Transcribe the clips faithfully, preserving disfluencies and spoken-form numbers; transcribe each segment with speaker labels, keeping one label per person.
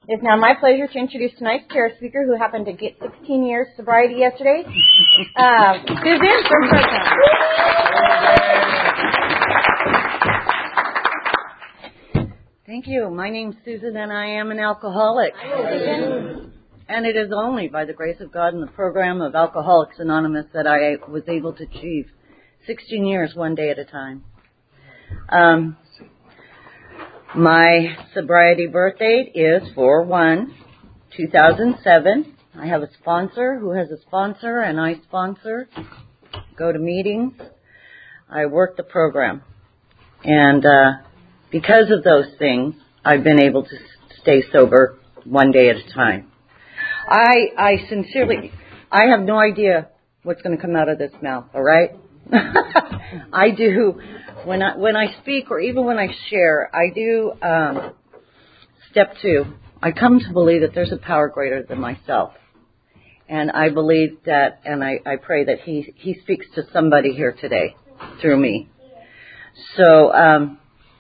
Speaker 1: It's now my pleasure to introduce tonight's chair speaker, who happened to get sixteen years sobriety yesterday, uh, Susan from Fresno.
Speaker 2: Thank you. My name's Susan, and I am an alcoholic. And it is only by the grace of God and the program of Alcoholics Anonymous that I was able to achieve sixteen years one day at a time. Um, my sobriety birth date is four one two thousand seven. I have a sponsor who has a sponsor, and I sponsor, go to meetings. I work the program. And uh, because of those things, I've been able to stay sober one day at a time. I I sincerely, I have no idea what's going to come out of this mouth, all right? I do, when I when I speak or even when I share, I do um, step two. I come to believe that there's a power greater than myself. And I believe that, and I, I pray that he, he speaks to somebody here today through me. So um,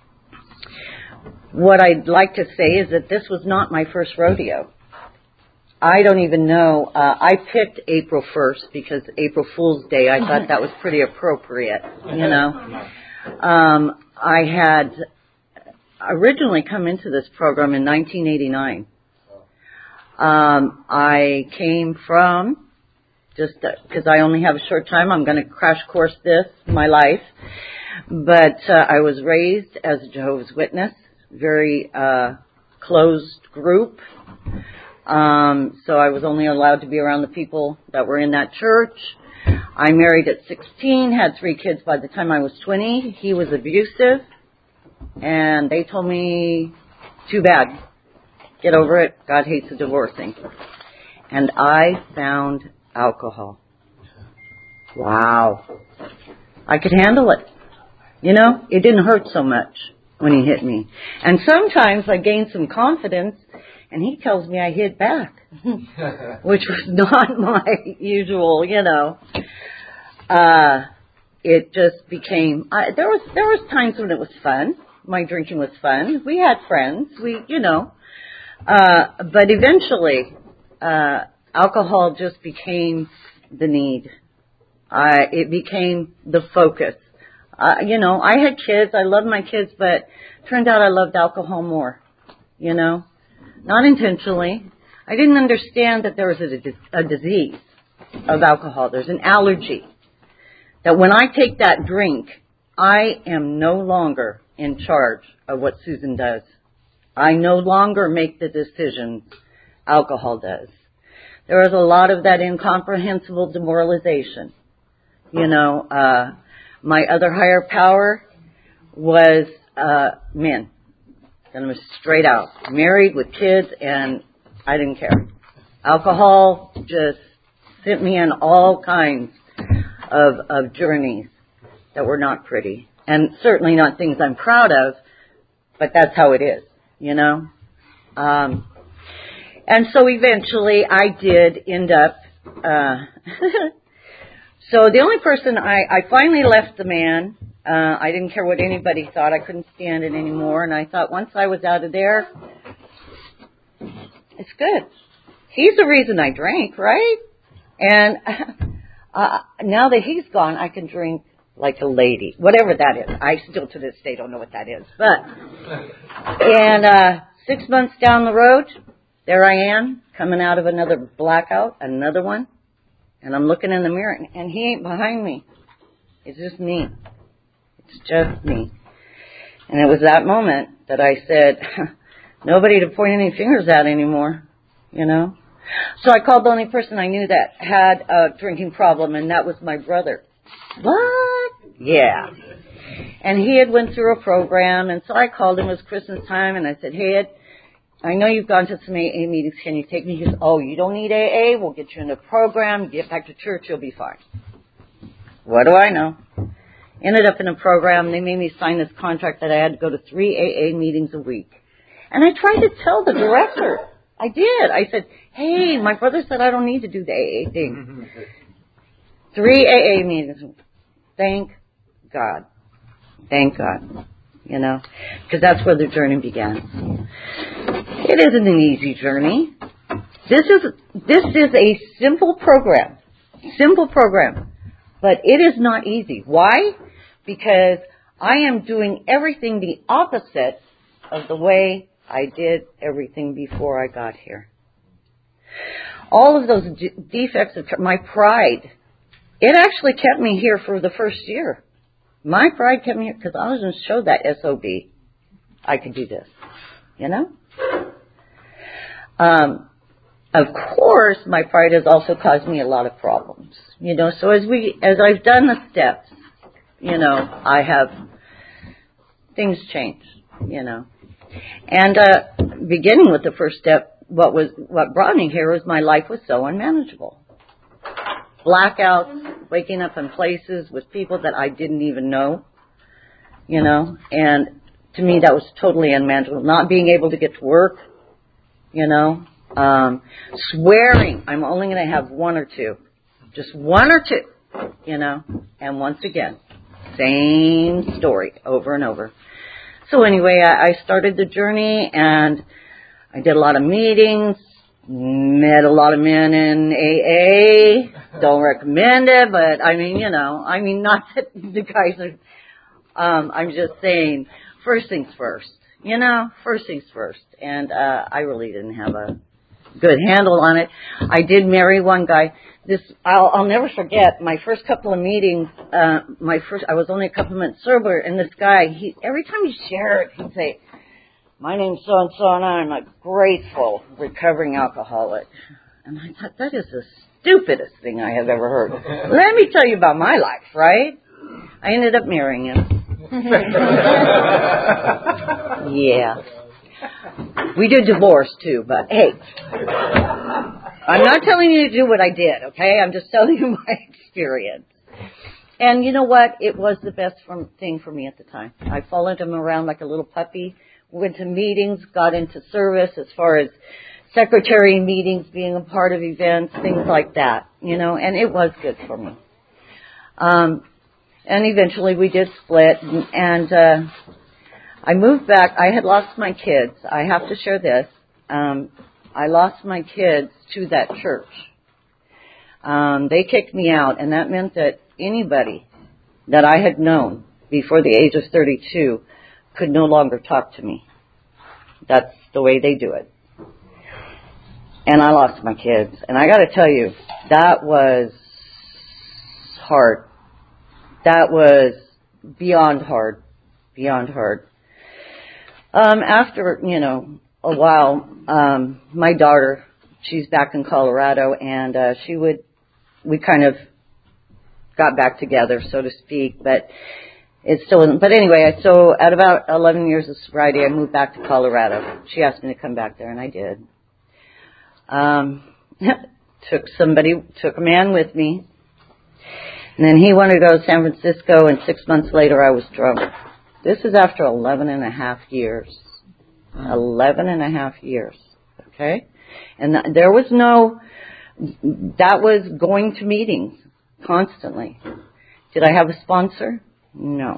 Speaker 2: what I'd like to say is that this was not my first rodeo. I don't even know. Uh, I picked April first because April Fool's Day, I thought that was pretty appropriate, you know. Um, I had originally come into this program in nineteen eighty-nine. Um, I came from, just because I only have a short time, I'm going to crash course this, my life. But uh, I was raised as a Jehovah's Witness, very uh, closed group. Um, so I was only allowed to be around the people that were in that church. I married at sixteen, had three kids by the time I was twenty. He was abusive, and they told me, too bad. Get over it. God hates the divorcing. And I found alcohol. Wow. I could handle it. You know, it didn't hurt so much when he hit me. And sometimes I gained some confidence, and he tells me I hit back, which was not my usual, you know. Uh, it just became, I, there was there was times when it was fun. My drinking was fun. We had friends. We, you know. Uh, but eventually, uh, alcohol just became the need. Uh, it became the focus. Uh, you know, I had kids. I loved my kids, but turned out I loved alcohol more, you know. Not intentionally. I didn't understand that there was a, a disease of alcohol. There's an allergy. That when I take that drink, I am no longer in charge of what Susan does. I no longer make the decisions alcohol does. There was a lot of that incomprehensible demoralization. You know, uh, my other higher power was uh, men. And I was straight out, married with kids, and I didn't care. Alcohol just sent me on all kinds of, of journeys that were not pretty. And certainly not things I'm proud of, but that's how it is, you know. Um, and so eventually I did end up, uh, so the only person, I, I finally left the man. Uh, I didn't care what anybody thought. I couldn't stand it anymore. And I thought once I was out of there, it's good. He's the reason I drank, right? And uh, now that he's gone, I can drink like a lady, whatever that is. I still to this day don't know what that is. But, and uh, six months down the road, there I am, coming out of another blackout, another one. And I'm looking in the mirror, and, and he ain't behind me. It's just me. It's just me. And it was that moment that I said, nobody to point any fingers at anymore, you know. So I called the only person I knew that had a drinking problem, and that was my brother. What? Yeah. And he had went through a program, and so I called him. It was Christmas time, and I said, hey, Ed, I know you've gone to some A A meetings. Can you take me? He goes, oh, you don't need A A? We'll get you in the program. Get back to church. You'll be fine. What do I know? Ended up in a program. They made me sign this contract that I had to go to three A A meetings a week. And I tried to tell the director. I did. I said, hey, my brother said I don't need to do the A A thing. Three A A meetings. Thank God. Thank God. you know, because that's where the journey began. It isn't an easy journey. This is this is a simple program, simple program, but it is not easy. Why? Because I am doing everything the opposite of the way I did everything before I got here. All of those d- defects of my pride, it actually kept me here for the first year. My pride kept me here because I was going to show that S O B I could do this, you know? Um, of course, my pride has also caused me a lot of problems, you know. So as we, as I've done the steps, you know, I have things change, you know. And uh, beginning with the first step, what was what brought me here was my life was so unmanageable. Blackouts, waking up in places with people that I didn't even know, you know. And to me, that was totally unmanageable. Not being able to get to work. You know, um, swearing, I'm only going to have one or two. Just one or two, you know. And once again, same story over and over. So anyway, I, I started the journey, and I did a lot of meetings, met a lot of men in A A. Don't recommend it, but I mean, you know, I mean, not that the guys are, um, I'm just saying, first things first. You know, first things first. And uh, I really didn't have a good handle on it. I did marry one guy. This I'll, I'll never forget. My first couple of meetings, uh, my first I was only a couple of months sober, and this guy, he every time he shared, he'd say, "My name's so and so, and I'm a grateful recovering alcoholic." And I thought, that is the stupidest thing I have ever heard. Let me tell you about my life, right? I ended up marrying him. Yeah. We did divorce too, but hey, I'm not telling you to do what I did, okay? I'm just telling you my experience. And you know what? It was the best from, thing for me at the time. I followed him around like a little puppy, went to meetings, got into service as far as secretary meetings, being a part of events, things like that, you know, and it was good for me. Um, And eventually we did split, and, and uh, I moved back. I had lost my kids. I have to share this. Um, I lost my kids to that church. Um, they kicked me out, and that meant that anybody that I had known before the age of thirty-two could no longer talk to me. That's the way they do it. And I lost my kids. And I got to tell you, that was hard. That was beyond hard, beyond hard. Um, after, you know, a while, um, my daughter, she's back in Colorado, and uh, she would, we kind of got back together, so to speak, but it still wasn't. But anyway, so at about eleven years of sobriety, I moved back to Colorado. She asked me to come back there, and I did. Um, took somebody, took a man with me. And then he wanted to go to San Francisco, and six months later I was drunk. This is after eleven and a half years. Eleven and a half years. Okay? And th- there was no, that was going to meetings constantly. Did I have a sponsor? No.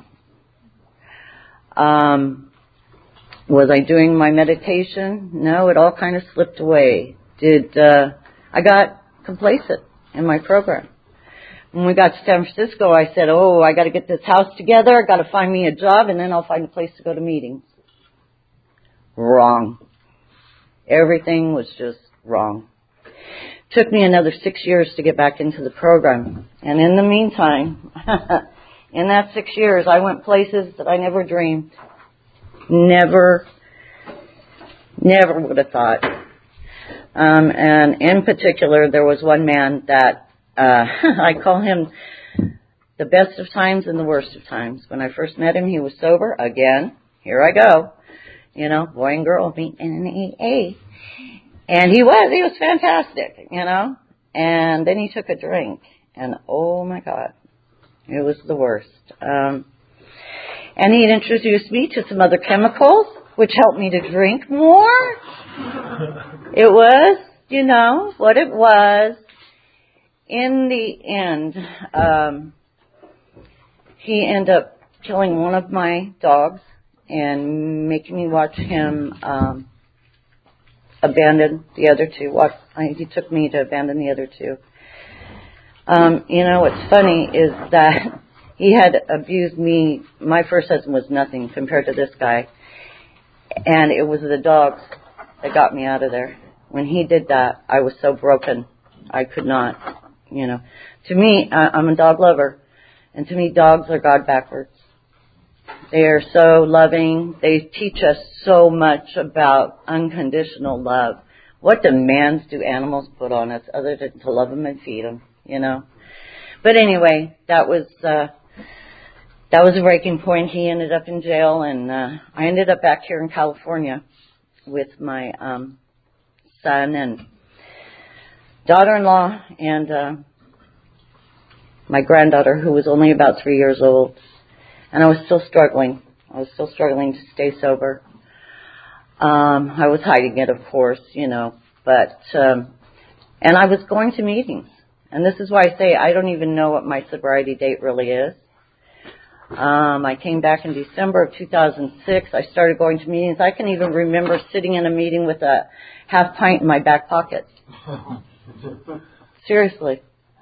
Speaker 2: Um, was I doing my meditation? No, it all kind of slipped away. Did, uh, I got complacent in my program. When we got to San Francisco, I said, oh, I got to get this house together. I got to find me a job, and then I'll find a place to go to meetings. Wrong. Everything was just wrong. Took me another six years to get back into the program. And in the meantime, in that six years, I went places that I never dreamed. Never, never would have thought. Um, and in particular, there was one man that Uh, I call him the best of times and the worst of times. When I first met him, he was sober. Again, here I go. You know, boy and girl meet in an A A. And he was, he was fantastic, you know. And then he took a drink. And oh my God, it was the worst. Um, and he introduced me to some other chemicals, which helped me to drink more. It was, you know, what it was. In the end, um, he ended up killing one of my dogs and making me watch him um, abandon the other two. Watch, I, he took me to abandon the other two. Um, you know, what's funny is that he had abused me. My first husband was nothing compared to this guy. And it was the dogs that got me out of there. When he did that, I was so broken. I could not, you know. To me, I, I'm a dog lover. And to me, dogs are God backwards. They are so loving. They teach us so much about unconditional love. What demands do animals put on us other than to love them and feed them, you know? But anyway, that was uh, that was a breaking point. He ended up in jail, and uh, I ended up back here in California with my um, son and daughter-in-law and uh, my granddaughter, who was only about three years old. And I was still struggling. I was still struggling to stay sober. Um, I was hiding it, of course, you know, but, um, and I was going to meetings. And this is why I say I don't even know what my sobriety date really is. Um, I came back in December of two thousand six. I started going to meetings. I can even remember sitting in a meeting with a half pint in my back pocket. Seriously.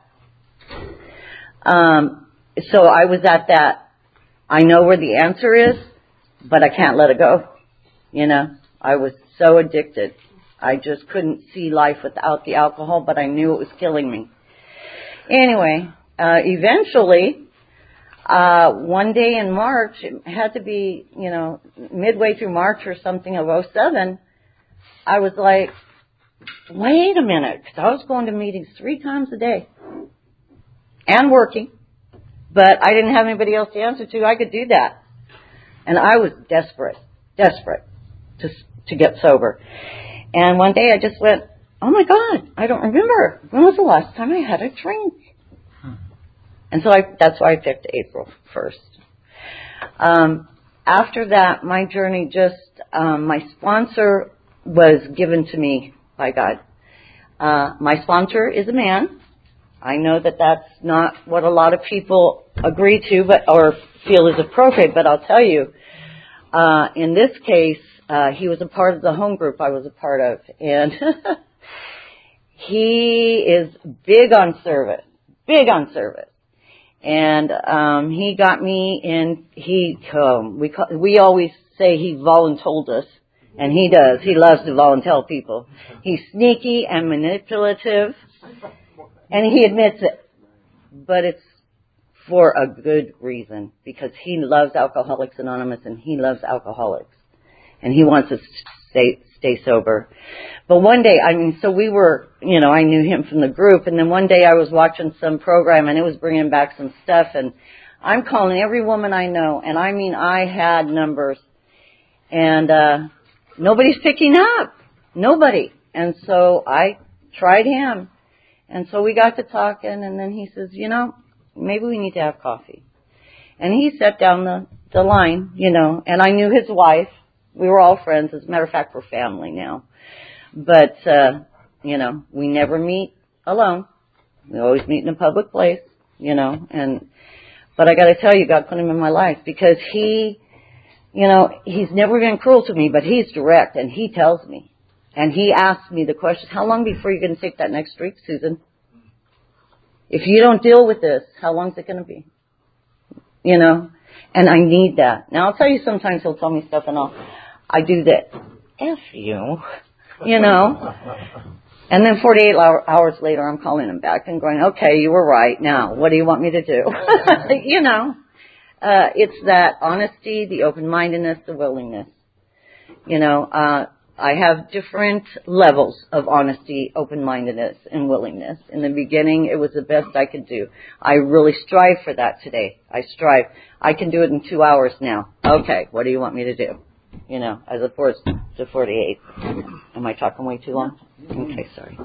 Speaker 2: Um, so I was at that. I know where the answer is, but I can't let it go. You know, I was so addicted. I just couldn't see life without the alcohol, but I knew it was killing me. Anyway, uh, eventually, uh, one day in March, it had to be, you know, midway through March or something of oh seven, I was like, wait a minute, because I was going to meetings three times a day and working, but I didn't have anybody else to answer to. I could do that. And I was desperate, desperate to to get sober. And one day I just went, oh my God, I don't remember. When was the last time I had a drink? Hmm. And so I, that's why I picked April first. Um, after that, my journey just, um, my sponsor was given to me by God. Uh, my sponsor is a man. I know that that's not what a lot of people agree to, but or feel is appropriate, but I'll tell you, uh, in this case, uh, he was a part of the home group I was a part of, and he is big on service, big on service. And um, he got me in, he, um, we call, we always say he voluntold us, and he does. He loves to volunteer people. He's sneaky and manipulative, and he admits it. But it's for a good reason, because he loves Alcoholics Anonymous, and he loves alcoholics. And he wants us to stay, stay sober. But one day, I mean, so we were, you know, I knew him from the group, and then one day I was watching some program, and it was bringing back some stuff, and I'm calling every woman I know, and I mean, I had numbers, and uh nobody's picking up. Nobody. And so I tried him. And so we got to talking, and then he says, you know, maybe we need to have coffee. And he set down the, the line, you know, and I knew his wife. We were all friends. As a matter of fact, we're family now. But, uh, you know, we never meet alone. We always meet in a public place, you know. And but I got to tell you, God put him in my life because he, you know, he's never been cruel to me, but he's direct, and he tells me. And he asks me the question, how long before you're going to take that next drink, Susan? If you don't deal with this, how long is it going to be? You know, and I need that. Now, I'll tell you, sometimes he'll tell me stuff, and I'll, I do that. F you, you know. And then forty-eight hours later, I'm calling him back and going, okay, you were right. Now, what do you want me to do? You know. Uh, it's that honesty, the open-mindedness, the willingness. You know, uh, I have different levels of honesty, open-mindedness, and willingness. In the beginning, it was the best I could do. I really strive for that today. I strive. I can do it in two hours now. Okay, what do you want me to do? You know, as opposed to forty-eight. Am I talking way too long? Okay, sorry.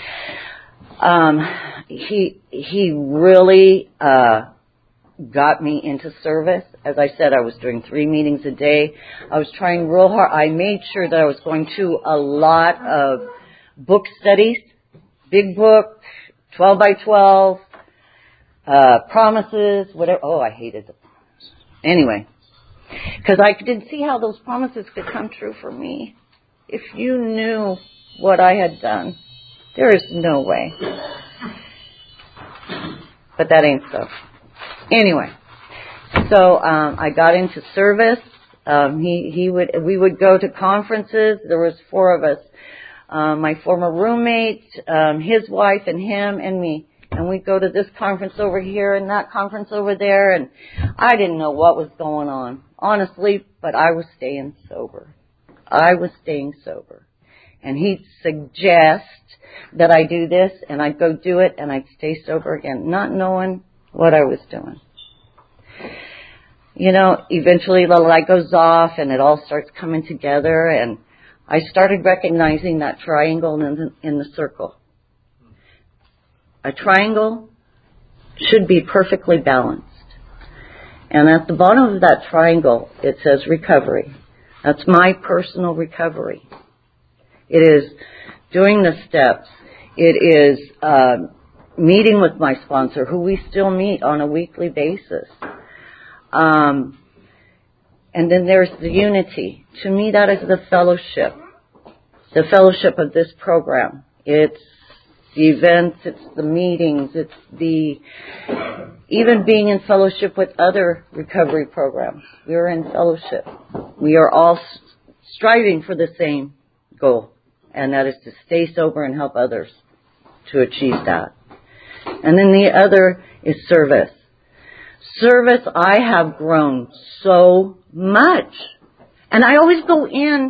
Speaker 2: Um, he, he really, uh, got me into service. As I said, I was doing three meetings a day. I was trying real hard. I made sure that I was going to a lot of book studies, big book, twelve by twelve, uh, promises, whatever. Oh, I hated them. Anyway, Because I didn't see how those promises could come true for me. If you knew what I had done, there is no way. But that ain't so. Anyway, so um, I got into service. Um, he he would we would go to conferences. There was four of us. Um, my former roommate, um, his wife, and him, and me. And we'd go to this conference over here and that conference over there, and I didn't know what was going on, honestly, but I was staying sober. I was staying sober. And he'd suggest that I do this, and I'd go do it, and I'd stay sober again, not knowing what I was doing. You know, eventually the light goes off, and it all starts coming together, and I started recognizing that triangle in the, in the circle. A triangle should be perfectly balanced. And at the bottom of that triangle, it says recovery. That's my personal recovery. It is doing the steps. It is uh, meeting with my sponsor, who we still meet on a weekly basis. Um, and then there's the unity. To me, that is the fellowship. The fellowship of this program. It's the events, it's the meetings, it's the even being in fellowship with other recovery programs. We are in fellowship. We are all striving for the same goal, and that is to stay sober and help others to achieve that. And then the other is service. Service, I have grown so much. And I always go in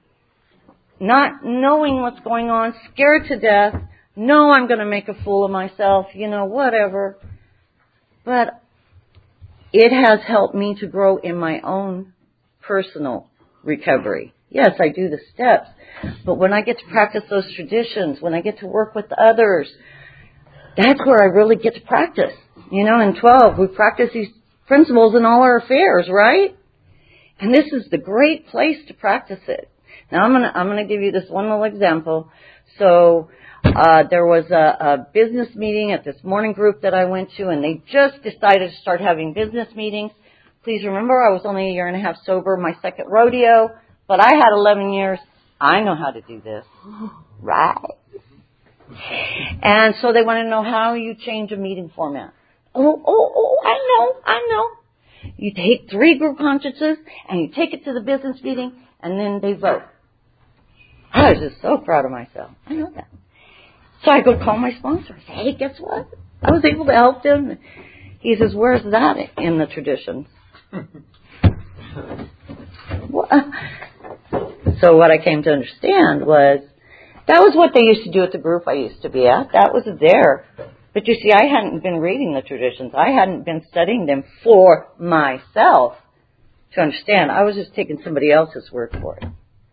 Speaker 2: not knowing what's going on, scared to death. No, I'm going to make a fool of myself, you know, whatever. But it has helped me to grow in my own personal recovery. Yes, I do the steps, but when I get to practice those traditions, when I get to work with others, that's where I really get to practice. You know, in twelve, we practice these principles in all our affairs, right? And this is the great place to practice it. Now, I'm going to I'm going to give you this one little example. So, Uh, there was a, a business meeting at this morning group that I went to, and they just decided to start having business meetings. Please remember, I was only a year and a half sober, my second rodeo, but I had eleven years. I know how to do this. Right. And so they want to know how you change a meeting format. Oh, oh, oh, I know, I know. You take three group consciences, and you take it to the business meeting, and then they vote. I was just so proud of myself. I know that. So I go call my sponsor. I say, hey, guess what? I was able to help them. He says, where's that in the traditions? So what I came to understand was that was what they used to do at the group I used to be at. That was there. But you see, I hadn't been reading the traditions. I hadn't been studying them for myself to understand. I was just taking somebody else's word for it.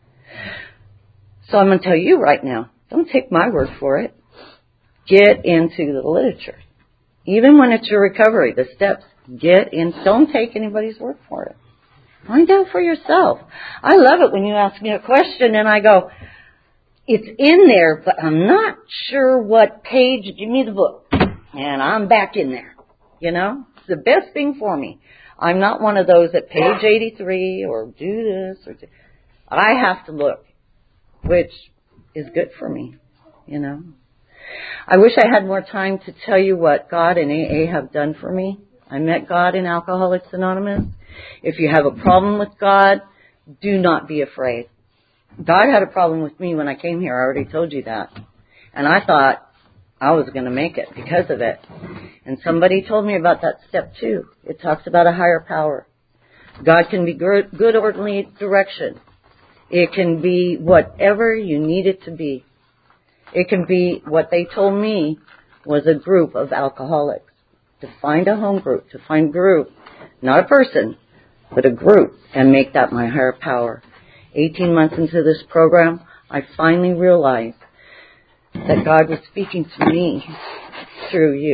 Speaker 2: So I'm going to tell you right now, don't take my word for it. Get into the literature. Even when it's your recovery, the steps, get in. Don't take anybody's word for it. Find out for yourself. I love it when you ask me a question and I go, it's in there, but I'm not sure what page. Give me the book. And I'm back in there. You know, it's the best thing for me. I'm not one of those at page eighty-three or do this or do. I have to look, which is good for me, you know. I wish I had more time to tell you what God and A A have done for me. I met God in Alcoholics Anonymous. If you have a problem with God, do not be afraid. God had a problem with me when I came here. I already told you that. And I thought I was going to make it because of it. And somebody told me about that step two. It talks about a higher power. God can be good, good orderly direction. It can be whatever you need it to be. It can be what they told me was a group of alcoholics. To find a home group, to find a group, not a person, but a group, and make that my higher power. Eighteen months into this program, I finally realized that God was speaking to me through you.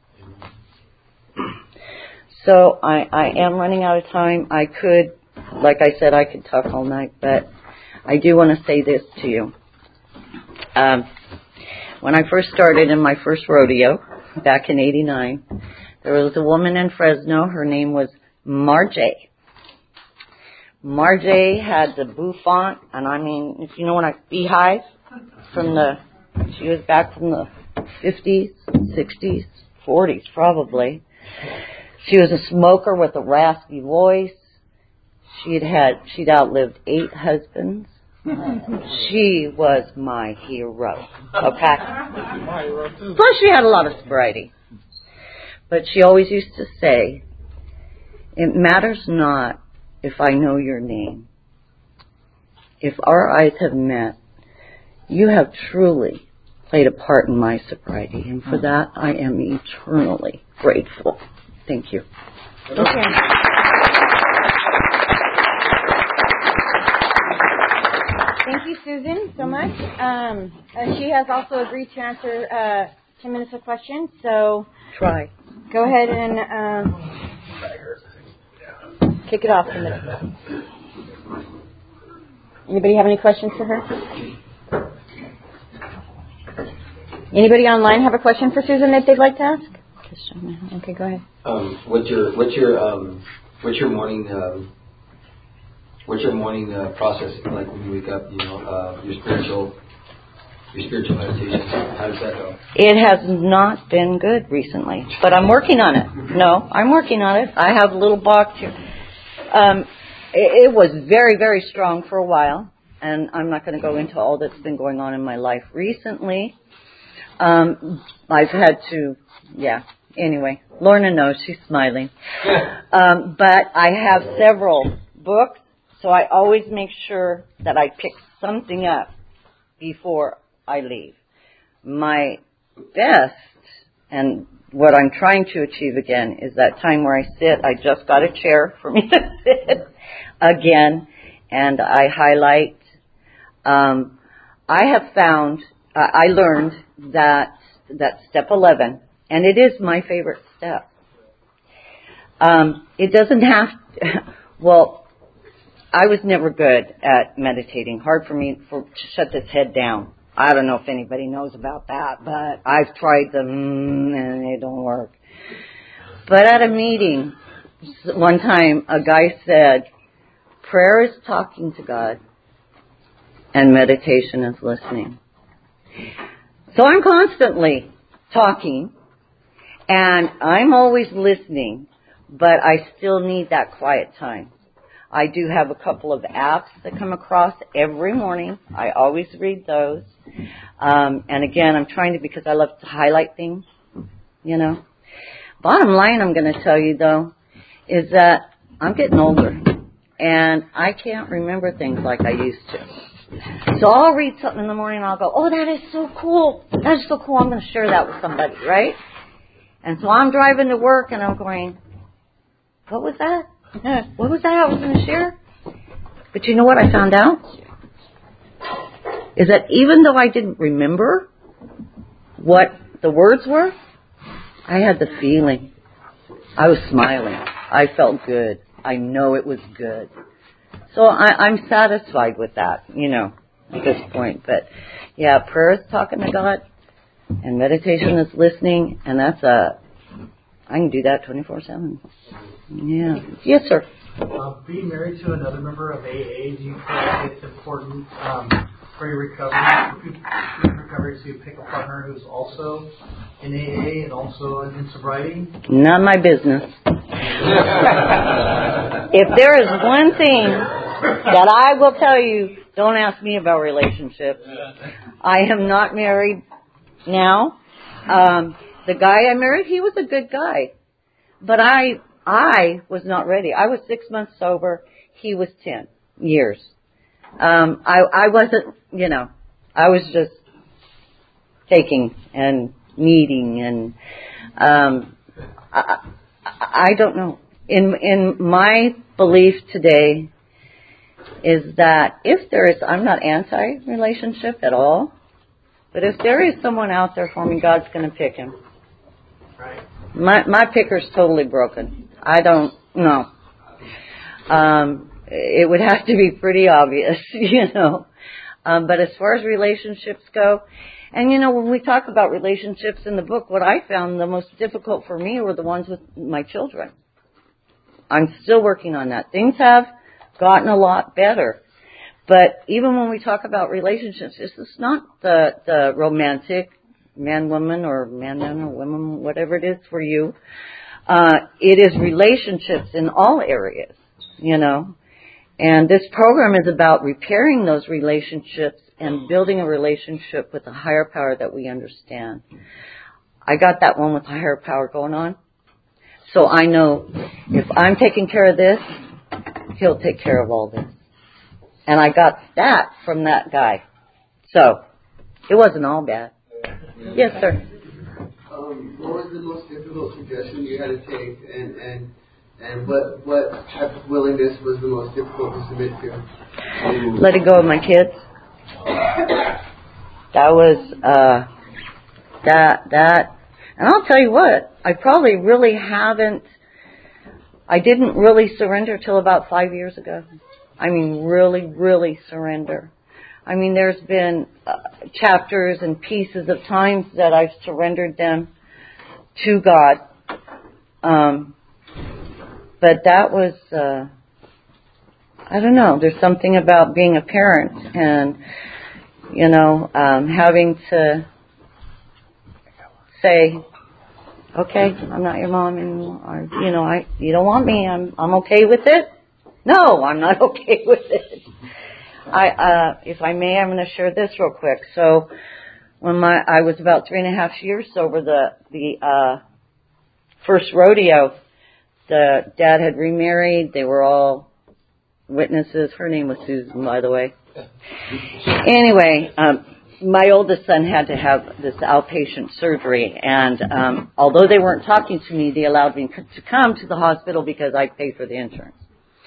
Speaker 2: So I, I am running out of time. I could, like I said, I could talk all night, but I do want to say this to you. Um, when I first started in my first rodeo, back in eighty-nine, there was a woman in Fresno. Her name was Marjay. Marjay had the bouffant, and I mean, if you know what I beehive from the, she was back from the fifties, sixties, forties probably. She was a smoker with a raspy voice. She'd had, she'd outlived eight husbands. She was my hero. Okay. Plus, she had a lot of sobriety. But she always used to say, "It matters not if I know your name. If our eyes have met, you have truly played a part in my sobriety, and for that I am eternally grateful." Thank you.
Speaker 1: Thank you. Thank you, Susan, so much. Um, uh, she has also agreed to answer uh, ten minutes of questions, so
Speaker 2: try.
Speaker 1: Go ahead and um, kick it off. Anybody have any questions for her? Anybody online have a question for Susan that they'd like to ask? Okay, go ahead.
Speaker 3: Um, what's your what's your um, what's your morning um, what's your morning uh, process like when you wake up? You know, uh, your spiritual your spiritual meditation. How does that go?
Speaker 2: It has not been good recently, but I'm working on it. No, I'm working on it. I have a little box here. Um, it, it was very very strong for a while, and I'm not going to go into all that's been going on in my life recently. Um, I've had to, yeah. Anyway, Lorna knows, she's smiling. Um, but I have several books, so I always make sure that I pick something up before I leave. My best, and what I'm trying to achieve again, is that time where I sit. I just got a chair for me to sit again, and I highlight. Um, I have found, uh, I learned that that step eleven, and it is my favorite step. Um, it doesn't have to, well, I was never good at meditating. Hard for me for, to shut this head down. I don't know if anybody knows about that, but I've tried them and they don't work. But at a meeting, one time a guy said, prayer is talking to God and meditation is listening. So I'm constantly talking, and I'm always listening, but I still need that quiet time. I do have a couple of apps that come across every morning. I always read those. Um, and again, I'm trying to, because I love to highlight things, you know. Bottom line I'm going to tell you, though, is that I'm getting older, and I can't remember things like I used to. So I'll read something in the morning and I'll go, oh, that is so cool. That is so cool. I'm going to share that with somebody, right? And so I'm driving to work and I'm going, what was that? What was that I was going to share? But you know what I found out? Is that even though I didn't remember what the words were, I had the feeling. I was smiling. I felt good. I know it was good. So I, I'm satisfied with that, you know, at this point. But, yeah, prayer is talking to God, and meditation is listening, and that's a, I can do that twenty-four seven. Yeah. Yes, sir.
Speaker 4: Uh, being married to another member of A A, do you feel like it's important um, for your recovery, your recovery to pick a partner who's also in A A and also in sobriety?
Speaker 2: Not my business. If there is one thing that I will tell you, don't ask me about relationships. I am not married now. Um, the guy I married, he was a good guy. But I I was not ready. I was six months sober. He was ten years. Um, I, I wasn't, you know, I was just taking and needing. And um, I, I don't know. In in my belief today is that if there is, I'm not anti-relationship at all, but if there is someone out there for me, God's going to pick him.
Speaker 4: Right.
Speaker 2: My my picker's totally broken. I don't know. Um, it would have to be pretty obvious, you know. Um, but as far as relationships go, and you know, when we talk about relationships in the book, what I found the most difficult for me were the ones with my children. I'm still working on that. Things have gotten a lot better. But even when we talk about relationships, this is not the, the romantic man-woman or man-man or woman, whatever it is for you. Uh, it is relationships in all areas, you know. And this program is about repairing those relationships and building a relationship with a higher power that we understand. I got that one with a higher power going on. So I know if I'm taking care of this, he'll take care of all this. And I got that from that guy. So it wasn't all bad. Yes, sir.
Speaker 5: Um, what was the most difficult suggestion you had to take, and and and what what type of willingness was the most difficult to submit to?
Speaker 2: Letting go of my kids. That was uh, that that, and I'll tell you what. I probably really haven't. I didn't really surrender till about five years ago. I mean, really, really surrender. I mean, there's been uh, chapters and pieces of times that I've surrendered them to God. Um, but that was, uh, I don't know, there's something about being a parent and, you know, um, having to say, okay, I'm not your mom anymore. Or, you know, I, you don't want me. I'm, I'm okay with it. No, I'm not okay with it. I, uh, if I may, I'm going to share this real quick. So, when my I was about three and a half years sober, the the uh, first rodeo, the dad had remarried. They were all witnesses. Her name was Susan, by the way. Anyway, um, my oldest son had to have this outpatient surgery, and um, although they weren't talking to me, they allowed me to come to the hospital because I paid for the insurance.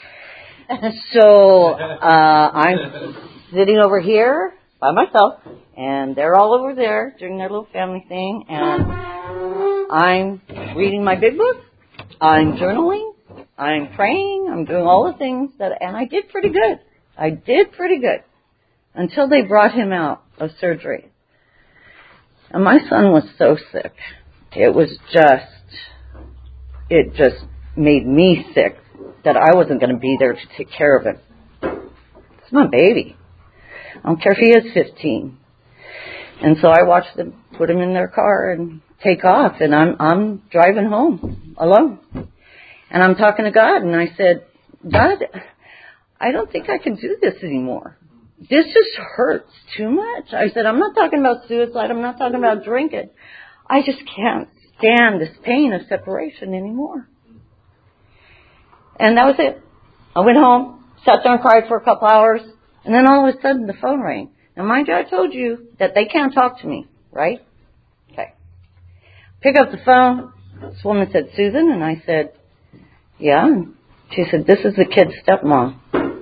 Speaker 2: So uh, I'm sitting over here by myself, and they're all over there doing their little family thing, and I'm reading my big book, I'm journaling, I'm praying, I'm doing all the things that, and I did pretty good. I did pretty good until they brought him out of surgery. And my son was so sick. It was just, it just made me sick. That I wasn't going to be there to take care of him. It's my baby. I don't care if he is fifteen. And so I watched them put him in their car and take off, and I'm I'm driving home alone. And I'm talking to God, and I said, God, I don't think I can do this anymore. This just hurts too much. I said, I'm not talking about suicide. I'm not talking about drinking. I just can't stand this pain of separation anymore. And that was it. I went home, sat there and cried for a couple hours, and then all of a sudden the phone rang. Now, mind you, I told you that they can't talk to me, right? Okay. Pick up the phone. This woman said, Susan, and I said, yeah. And she said, this is the kid's stepmom.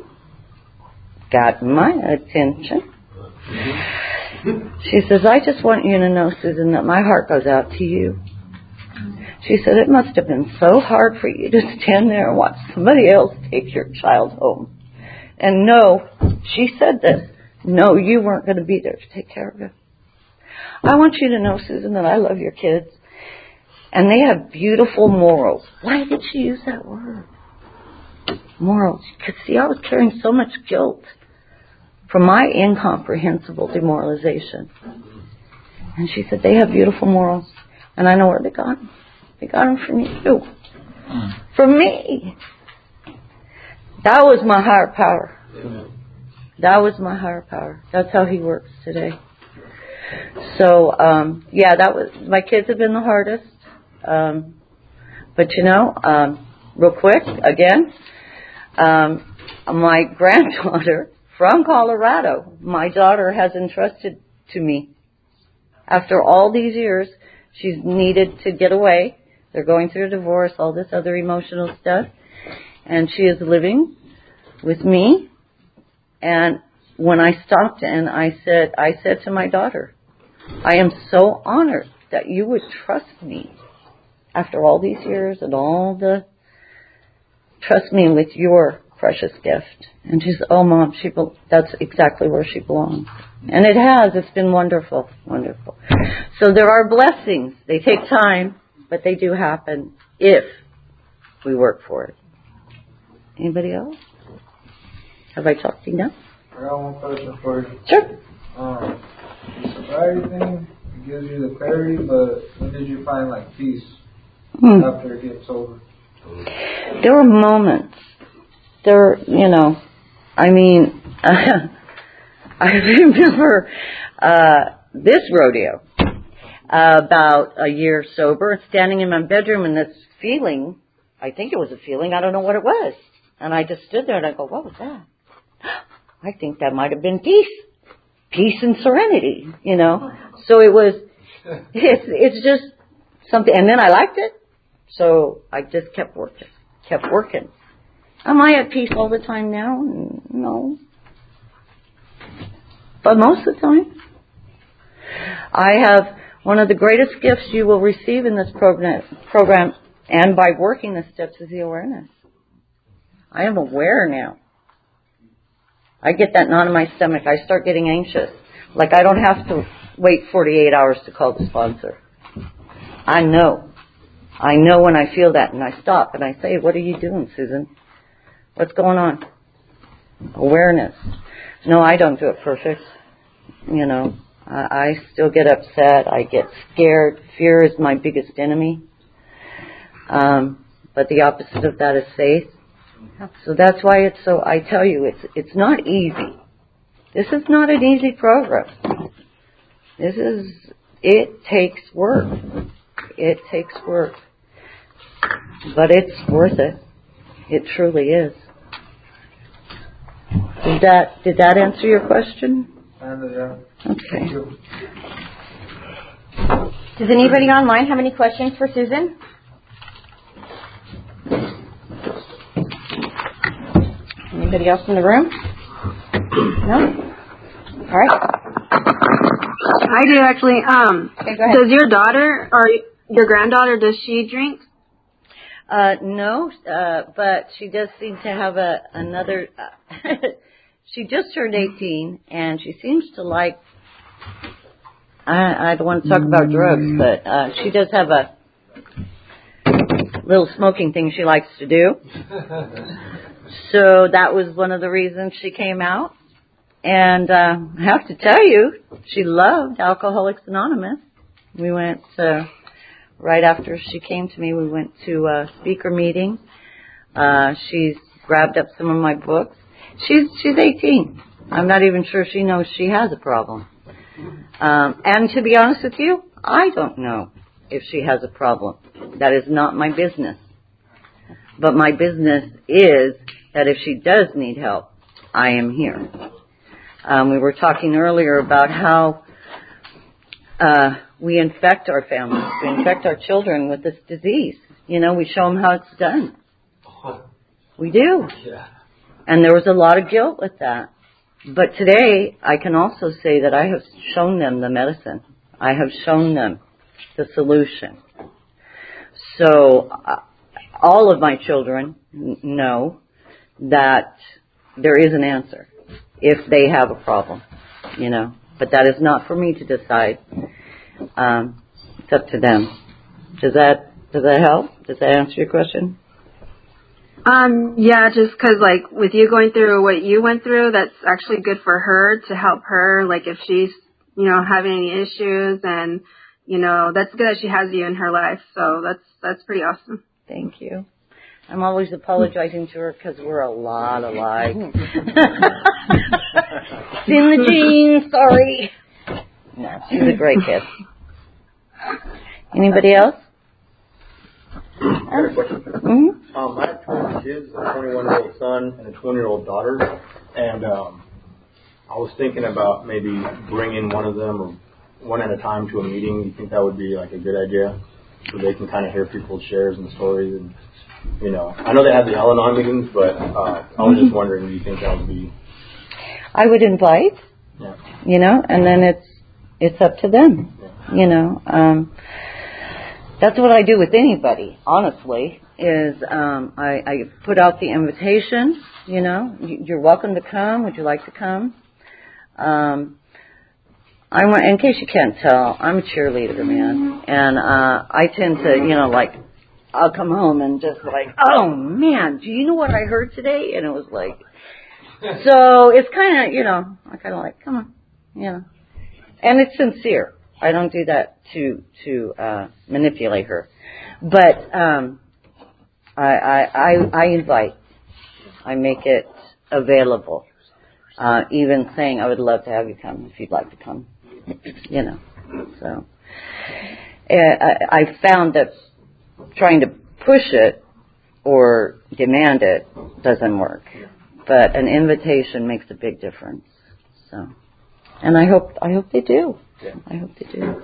Speaker 2: Got my attention. She says, I just want you to know, Susan, that my heart goes out to you. She said, it must have been so hard for you to stand there and watch somebody else take your child home. And no, she said this, no, you weren't going to be there to take care of him. I want you to know, Susan, that I love your kids. And they have beautiful morals. Why did she use that word? Morals. Because, see, I was carrying so much guilt from my incomprehensible demoralization. And she said, they have beautiful morals. And I know where they got them. They got them from you. From me. That was my higher power. That was my higher power. That's how he works today. So, um, yeah, that was, my kids have been the hardest. Um, but you know, um, real quick, again, um, my granddaughter from Colorado, my daughter has entrusted to me. After all these years, she's needed to get away. They're going through a divorce, all this other emotional stuff. And she is living with me. And when I stopped and I said, I said to my daughter, I am so honored that you would trust me after all these years and all the, trust me with your precious gift. And she said, oh, Mom, she be- that's exactly where she belongs. And it has. It's been wonderful, wonderful. So there are blessings. They take time, but they do happen if we work for it. Anybody else? Have I talked to you now?
Speaker 6: I got one question for you.
Speaker 2: Sure.
Speaker 6: Um, the sobriety thing, it gives you the clarity, but when did you find like peace
Speaker 2: Hmm.
Speaker 6: after it gets over?
Speaker 2: There were moments. There, you know, I mean, uh, I remember uh, this rodeo, uh, about a year sober, standing in my bedroom and this feeling, I think it was a feeling, I don't know what it was. And I just stood there and I go, what was that? I think that might have been peace. Peace and serenity, you know. So it was, it's, it's just something, and then I liked it. So I just kept working, kept working. Am I at peace all the time now? No. But most of the time. I have one of the greatest gifts you will receive in this program, program and by working the steps is the awareness. I am aware now. I get that knot in my stomach. I start getting anxious. Like I don't have to wait forty-eight hours to call the sponsor. I know. I know when I feel that, and I stop and I say, what are you doing, Susan? What's going on? Awareness. No, I don't do it perfect. You know, I, I still get upset. I get scared. Fear is my biggest enemy. Um, but the opposite of that is faith. So that's why it's so, I tell you, it's it's not easy. This is not an easy program. This is, it takes work. It takes work. But it's worth it. It truly is. Did that, did that answer your question?
Speaker 6: And, yeah.
Speaker 2: Okay.
Speaker 1: Does anybody online have any questions for Susan? Anybody else in the room? No? All right.
Speaker 7: I do actually. Um,
Speaker 1: Okay, go ahead.
Speaker 7: Does your daughter or your granddaughter, does she drink?
Speaker 2: Uh, no, uh, but she does seem to have a another. Uh, she just turned eighteen, and she seems to like. I, I don't want to talk about drugs, but uh, she does have a little smoking thing she likes to do. So that was one of the reasons she came out. And uh, I have to tell you, she loved Alcoholics Anonymous. We went. Uh, Right after she came to me, we went to a speaker meeting. Uh, she's grabbed up some of my books. She's she's eighteen. I'm not even sure she knows she has a problem. Um, and to be honest with you, I don't know if she has a problem. That is not my business. But my business is that if she does need help, I am here. Um, we were talking earlier about how uh, we infect our families, we infect our children with this disease. You know, we show them how it's done. We do.
Speaker 3: Yeah.
Speaker 2: And there was a lot of guilt with that. But today, I can also say that I have shown them the medicine. I have shown them the solution. So, uh, all of my children n- know that there is an answer if they have a problem, you know. But that is not for me to decide. Um, it's up to them. Does that does that help? Does that answer your question?
Speaker 7: Um, yeah, just 'cause like with you going through what you went through, that's actually good for her to help her. Like if she's, you know, having any issues, and you know, that's good that she has you in her life. So that's that's pretty awesome.
Speaker 2: Thank you. I'm always apologizing to her because we're a lot alike. It's in the genes, sorry. No, she's a great kid. Anybody else?
Speaker 8: I got a question.
Speaker 2: Mm-hmm.
Speaker 8: Um, I have two kids, a twenty-one-year-old son and a twenty-year-old daughter, and um, I was thinking about maybe bringing one of them or one at a time to a meeting. You think that would be like a good idea, so they can kind of hear people's shares and stories? And you know, I know they have the Al-Anon meetings, but uh, I was just wondering, do you think that would be?
Speaker 2: I would invite.
Speaker 8: Yeah.
Speaker 2: You know, and then it's it's up to them. Yeah. You know, um, that's what I do with anybody. Honestly, is um, I, I put out the invitation. You know, you're welcome to come. Would you like to come? Um, I want, in case you can't tell, I'm a cheerleader, man, and uh, I tend to, you know, like I'll come home and just like, oh man, do you know what I heard today? And it was like, So it's kind of, you know, I kind of like, come on, you know. And it's sincere. I don't do that to to uh, manipulate her. But um, I, I, I, I invite. I make it available. Uh, even saying, I would love to have you come if you'd like to come. You know. So uh, I, I found that trying to push it or demand it doesn't work. But an invitation makes a big difference. So, and I hope I hope they do. I hope they do.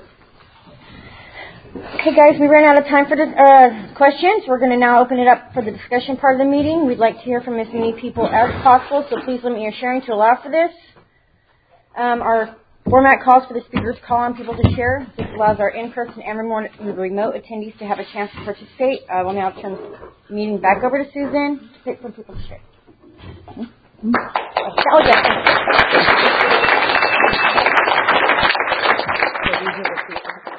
Speaker 1: Okay, guys, we ran out of time for the uh, questions. We're going to now open it up for the discussion part of the meeting. We'd like to hear from as many people as possible, so please limit your sharing to allow for this. Um, our format calls for the speakers call on people to share. This allows our in-person and remote attendees to have a chance to participate. I will now turn the meeting back over to Susan to pick some people to share. Mm-hmm. Oh, yes.